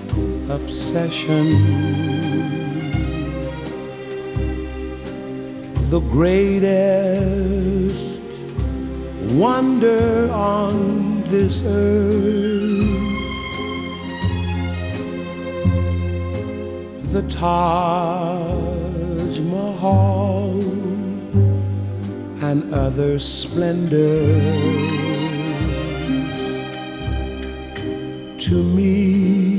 obsession, the greatest wonder on this earth, the Taj Mahal and other splendors. To me,